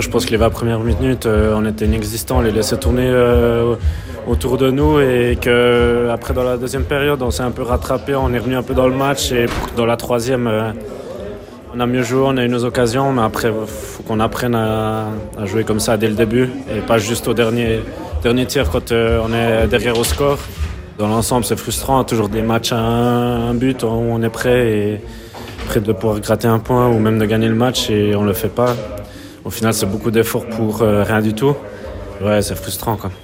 je pense que les 20 premières minutes, on était inexistants, on les laissait tourner autour de nous et qu'après dans la deuxième période, on s'est un peu rattrapé, on est revenu un peu dans le match et dans la troisième, on a mieux joué, on a eu nos occasions, mais après, il faut qu'on apprenne à jouer comme ça dès le début et pas juste au dernier tir quand on est derrière au score. Dans l'ensemble, c'est frustrant, toujours des matchs à un but où on est prêt de pouvoir gratter un point ou même de gagner le match et on le fait pas. Au final, c'est beaucoup d'efforts pour rien du tout. Ouais, c'est frustrant, quoi.